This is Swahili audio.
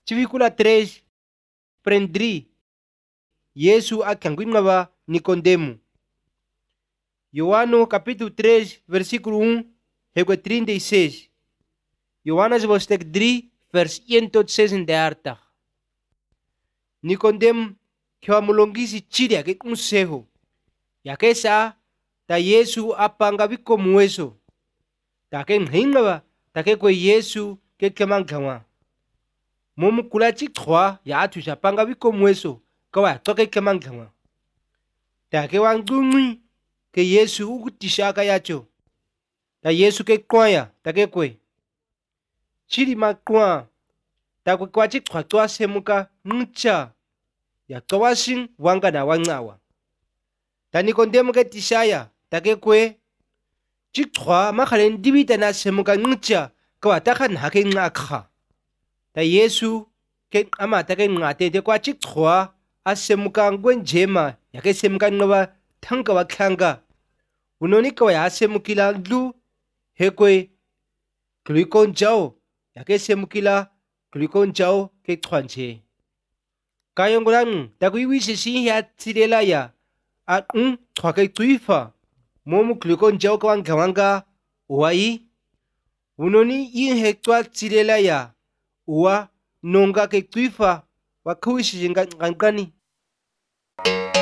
Versículo 3. Prendri. Yesu akanguinaba Nicodemo. Yohano capítulo 3, versículo 1, rego 36. Johannes hoofdstuk 3, vers 1 tot 36. Nicodemo kiwa mulongisi chili yake kunseho. Yakesa ta Yesu apanga vikomuweso. Take ngingaba take kwe Yesu ke kemangawa. Momu kula chikwa ya atu japanga vikomuweso kawa toke kemangawa. Take wangungwi ke Yesu ukutishaka yacho. Ta Yesu ke kwaya take kwe. Chili makwa takwe kwa chikwa toa semuka ncha ya kawashin wanga na wangawa. Ta Nicodemo ke tishaya take kwe chikwa makhale ndibita na semuka ncha kawa taka nhake ngakha. Ta Yesu ke ama take ngate te kwa chikwa asemuka ngwenjema yake semuka ngaba thanga wakhanga. Unoni kawa ya asemukila ndlu hekwe kulikon jao yake semukila kulikon jao ke chwanche. Kayongolang takwiwisi si ya tsilela ya at chwake tuifa momu kulikon jao kawanga uwai. Unoni yin hekwa tsilela ya uwa nonga ke tuifa wakuishi ngangani.